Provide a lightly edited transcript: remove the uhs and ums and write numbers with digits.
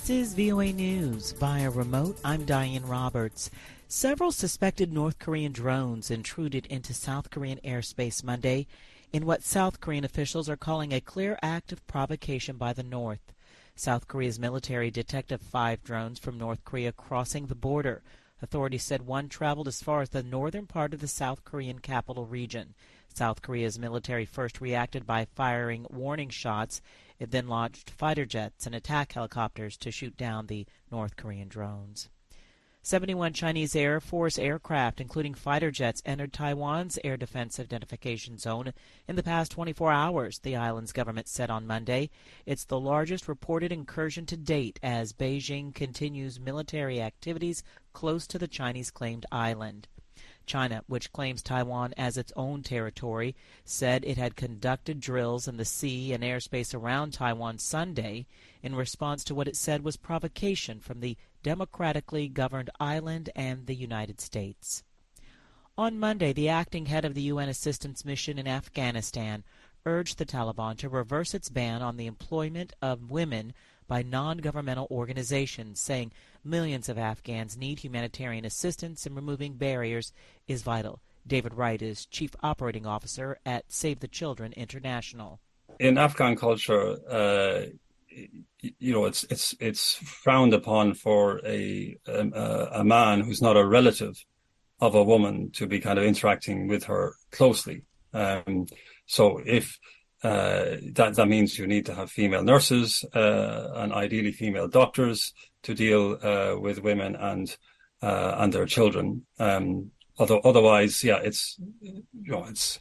This is VOA News. Via remote, I'm Diane Roberts. Several suspected North Korean drones intruded into South Korean airspace Monday in what South Korean officials are calling a clear act of provocation by the North. South Korea's military detected 5 drones from North Korea crossing the border. Authorities said one traveled as far as the northern part of the South Korean capital region. South Korea's military first reacted by firing warning shots. It then launched fighter jets and attack helicopters to shoot down the North Korean drones. 71 Chinese Air Force aircraft, including fighter jets, entered Taiwan's air defense identification zone in the past 24 hours, the island's government said on Monday. It's the largest reported incursion to date as Beijing continues military activities close to the Chinese-claimed island. China, which claims Taiwan as its own territory, said it had conducted drills in the sea and airspace around Taiwan Sunday in response to what it said was provocation from the democratically governed island and the United States. On Monday, the acting head of the UN assistance mission in Afghanistan urged the Taliban to reverse its ban on the employment of women by non-governmental organizations, saying millions of Afghans need humanitarian assistance and removing barriers is vital. David Wright is Chief Operating Officer at Save the Children International. In Afghan culture, it's frowned upon for a man who's not a relative of a woman to be kind of interacting with her closely. So if that means you need to have female nurses and ideally female doctors to deal with women and their children. Although otherwise, it's